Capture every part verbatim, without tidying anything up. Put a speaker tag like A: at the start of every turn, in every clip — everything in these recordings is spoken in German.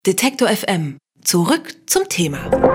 A: Detektor F M. Zurück zum Thema.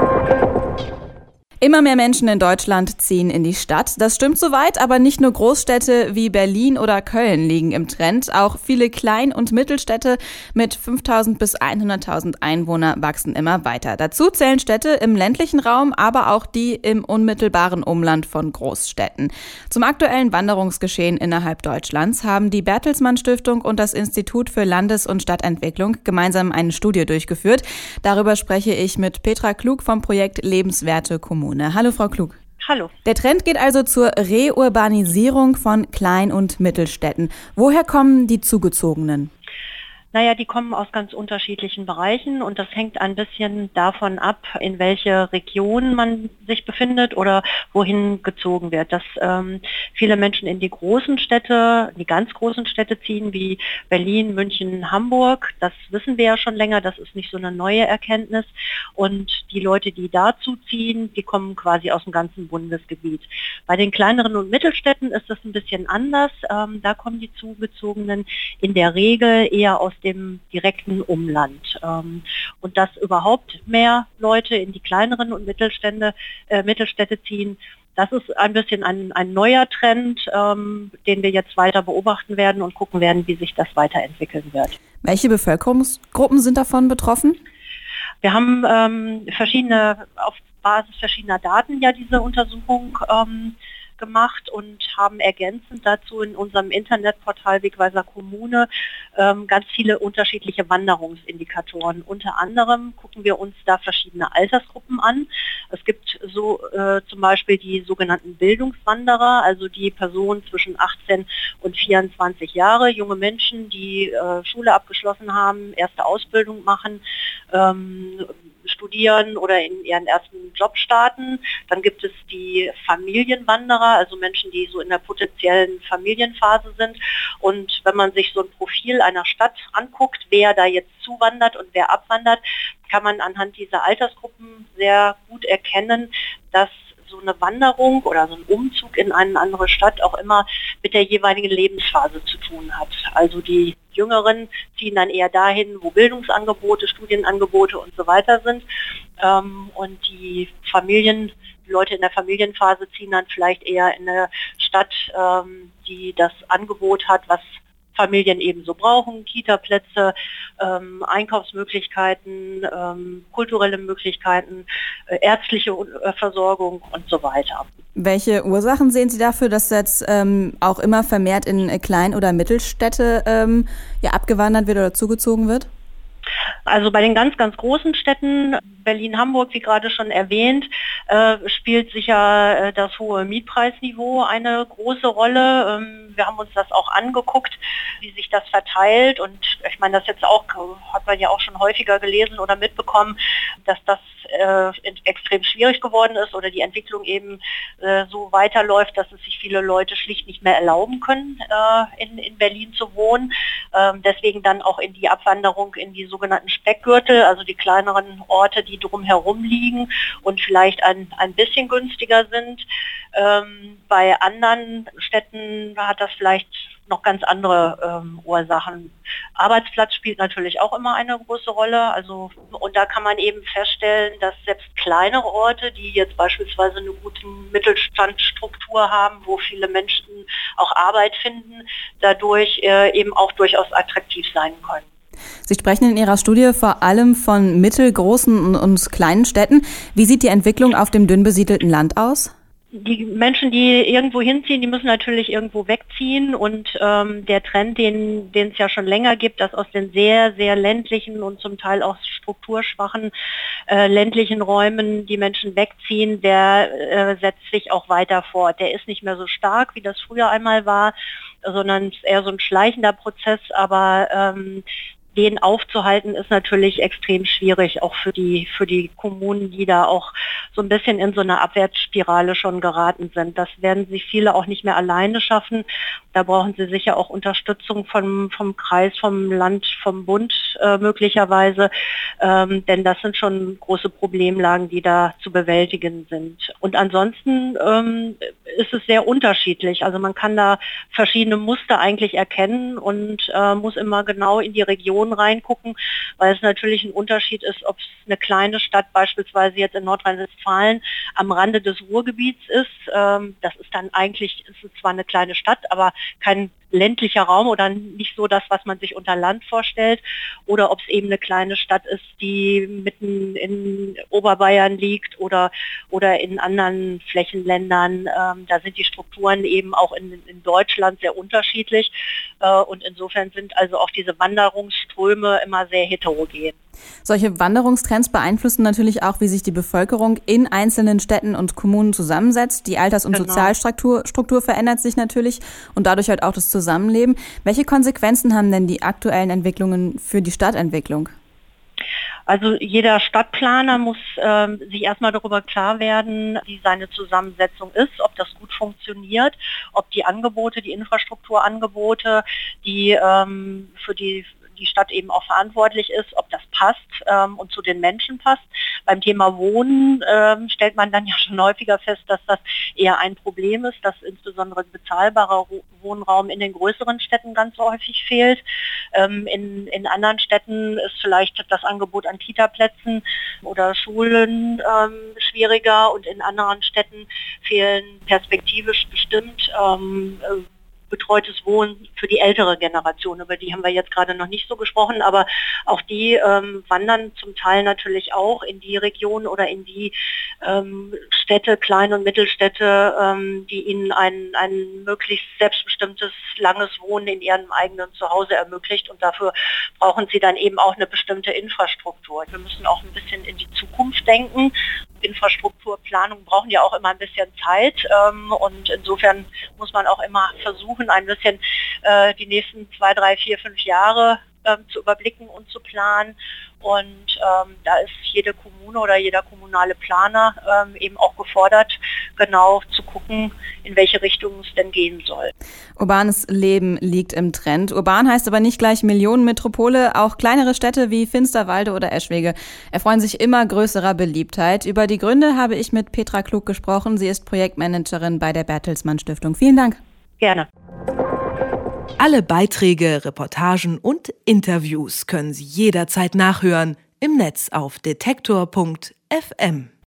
B: Immer mehr Menschen in Deutschland ziehen in die Stadt. Das stimmt soweit, aber nicht nur Großstädte wie Berlin oder Köln liegen im Trend. Auch viele Klein- und Mittelstädte mit fünftausend bis hunderttausend Einwohner wachsen immer weiter. Dazu zählen Städte im ländlichen Raum, aber auch die im unmittelbaren Umland von Großstädten. Zum aktuellen Wanderungsgeschehen innerhalb Deutschlands haben die Bertelsmann Stiftung und das Institut für Landes- und Stadtentwicklung gemeinsam eine Studie durchgeführt. Darüber spreche ich mit Petra Klug vom Projekt Lebenswerte Kommune. Hallo Frau Klug.
C: Hallo.
B: Der Trend geht also zur Reurbanisierung von Klein- und Mittelstädten. Woher kommen die Zugezogenen?
C: Naja, die kommen aus ganz unterschiedlichen Bereichen und das hängt ein bisschen davon ab, in welche Region man sich befindet oder wohin gezogen wird. Dass ähm, viele Menschen in die großen Städte, die ganz großen Städte ziehen, wie Berlin, München, Hamburg, das wissen wir ja schon länger, das ist nicht so eine neue Erkenntnis. Und die Leute, die dazu ziehen, die kommen quasi aus dem ganzen Bundesgebiet. Bei den kleineren und Mittelstädten ist das ein bisschen anders. Ähm, da kommen die Zugezogenen in der Regel eher aus dem direkten Umland. Ähm, und dass überhaupt mehr Leute in die kleineren und Mittelstände, äh, Mittelstädte ziehen, das ist ein bisschen ein, ein neuer Trend, ähm, den wir jetzt weiter beobachten werden und gucken werden, wie sich das weiterentwickeln wird.
B: Welche Bevölkerungsgruppen sind davon betroffen?
C: Wir haben ähm, verschiedene, auf Basis verschiedener Daten ja diese Untersuchung ähm, gemacht und haben ergänzend dazu in unserem Internetportal Wegweiser Kommune ähm, ganz viele unterschiedliche Wanderungsindikatoren. Unter anderem gucken wir uns da verschiedene Altersgruppen an. Es gibt so äh, zum Beispiel die sogenannten Bildungswanderer, also die Personen zwischen achtzehn und vierundzwanzig Jahre, junge Menschen, die äh, Schule abgeschlossen haben, erste Ausbildung machen, ähm, studieren oder in ihren ersten Job starten. Dann gibt es die Familienwanderer, also Menschen, die so in der potenziellen Familienphase sind. Und wenn man sich so ein Profil einer Stadt anguckt, wer da jetzt zuwandert und wer abwandert, kann man anhand dieser Altersgruppen sehr gut erkennen, dass so eine Wanderung oder so ein Umzug in eine andere Stadt auch immer mit der jeweiligen Lebensphase zu tun hat. Also die Jüngeren ziehen dann eher dahin, wo Bildungsangebote, Studienangebote und so weiter sind. Ähm, und die Familien, die Leute in der Familienphase ziehen dann vielleicht eher in eine Stadt, ähm, die das Angebot hat, was Familien ebenso brauchen, Kita-Plätze, ähm, Einkaufsmöglichkeiten, ähm, kulturelle Möglichkeiten, äh, ärztliche äh, Versorgung und so weiter.
B: Welche Ursachen sehen Sie dafür, dass jetzt ähm, auch immer vermehrt in Klein- oder Mittelstädte ähm, ja, abgewandert wird oder zugezogen wird?
C: Also bei den ganz, ganz großen Städten, Berlin, Hamburg, wie gerade schon erwähnt, äh, spielt sicher äh, das hohe Mietpreisniveau eine große Rolle. Ähm, wir haben uns das auch angeguckt, wie sich das verteilt. Und ich meine, das jetzt auch, hat man ja auch schon häufiger gelesen oder mitbekommen, dass das äh, extrem schwierig geworden ist oder die Entwicklung eben äh, so weiterläuft, dass es sich viele Leute schlicht nicht mehr erlauben können, äh, in, in Berlin zu wohnen. Ähm, deswegen dann auch in die Abwanderung in die sogenannten Speckgürtel, also die kleineren Orte, die drumherum liegen und vielleicht ein, ein bisschen günstiger sind. Ähm, bei anderen Städten hat das vielleicht noch ganz andere ähm, Ursachen. Arbeitsplatz spielt natürlich auch immer eine große Rolle. Also, und da kann man eben feststellen, dass selbst kleinere Orte, die jetzt beispielsweise eine gute Mittelstandsstruktur haben, wo viele Menschen auch Arbeit finden, dadurch äh, eben auch durchaus attraktiv sein können.
B: Sie sprechen in Ihrer Studie vor allem von mittelgroßen und kleinen Städten. Wie sieht die Entwicklung auf dem dünn besiedelten Land aus?
C: Die Menschen, die irgendwo hinziehen, die müssen natürlich irgendwo wegziehen und ähm, der Trend, den den es ja schon länger gibt, dass aus den sehr, sehr ländlichen und zum Teil auch strukturschwachen äh, ländlichen Räumen die Menschen wegziehen, der äh, setzt sich auch weiter fort. Der ist nicht mehr so stark, wie das früher einmal war, sondern eher so ein schleichender Prozess, aber ähm, den aufzuhalten ist natürlich extrem schwierig, auch für die für die Kommunen, die da auch so ein bisschen in so eine Abwärtsspirale schon geraten sind. Das werden sich viele auch nicht mehr alleine schaffen. Da brauchen sie sicher auch Unterstützung vom vom Kreis, vom Land, vom Bund äh, möglicherweise, ähm, denn das sind schon große Problemlagen, die da zu bewältigen sind. Und ansonsten ähm, ist es sehr unterschiedlich. Also man kann da verschiedene Muster eigentlich erkennen und äh, muss immer genau in die Region Region reingucken, weil es natürlich ein Unterschied ist, ob es eine kleine Stadt beispielsweise jetzt in Nordrhein-Westfalen am Rande des Ruhrgebiets ist. Ähm, das ist dann eigentlich, ist es zwar eine kleine Stadt, aber kein ländlicher Raum oder nicht so das, was man sich unter Land vorstellt, oder ob es eben eine kleine Stadt ist, die mitten in Oberbayern liegt oder, oder in anderen Flächenländern. Ähm, da sind die Strukturen eben auch in, in Deutschland sehr unterschiedlich äh, und insofern sind also auch diese Wanderungsströme immer sehr heterogen.
B: Solche Wanderungstrends beeinflussen natürlich auch, wie sich die Bevölkerung in einzelnen Städten und Kommunen zusammensetzt. Die Alters- und
C: Genau.
B: Sozialstruktur Struktur verändert sich natürlich und dadurch halt auch das Zusammenleben. Welche Konsequenzen haben denn die aktuellen Entwicklungen für die Stadtentwicklung?
C: Also jeder Stadtplaner muss ähm, sich erstmal darüber klar werden, wie seine Zusammensetzung ist, ob das gut funktioniert, ob die Angebote, die Infrastrukturangebote, die ähm, für die die Stadt eben auch verantwortlich ist, ob das passt ähm, und zu den Menschen passt. Beim Thema Wohnen ähm, stellt man dann ja schon häufiger fest, dass das eher ein Problem ist, dass insbesondere bezahlbarer Wohnraum in den größeren Städten ganz häufig fehlt. Ähm, in, in anderen Städten ist vielleicht das Angebot an Kita-Plätzen oder Schulen ähm, schwieriger und in anderen Städten fehlen perspektivisch bestimmt ähm, betreutes Wohnen für die ältere Generation. Über die haben wir jetzt gerade noch nicht so gesprochen, aber auch die ähm, wandern zum Teil natürlich auch in die Region oder in die ähm, Städte, Klein- und Mittelstädte, ähm, die ihnen ein, ein möglichst selbstbestimmtes, langes Wohnen in ihrem eigenen Zuhause ermöglicht und dafür brauchen sie dann eben auch eine bestimmte Infrastruktur. Wir müssen auch ein bisschen in die Zukunft denken. Infrastrukturplanung brauchen ja auch immer ein bisschen Zeit ähm, und insofern muss man auch immer versuchen, ein bisschen äh, die nächsten zwei, drei, vier, fünf Jahre ähm, zu überblicken und zu planen. Und ähm, da ist jede Kommune oder jeder kommunale Planer ähm, eben auch gefordert, genau zu gucken, in welche Richtung es denn gehen soll.
B: Urbanes Leben liegt im Trend. Urban heißt aber nicht gleich Millionenmetropole. Auch kleinere Städte wie Finsterwalde oder Eschwege erfreuen sich immer größerer Beliebtheit. Über die Gründe habe ich mit Petra Klug gesprochen. Sie ist Projektmanagerin bei der Bertelsmann Stiftung. Vielen Dank.
C: Gerne.
A: Alle Beiträge, Reportagen und Interviews können Sie jederzeit nachhören im Netz auf detektor punkt f m.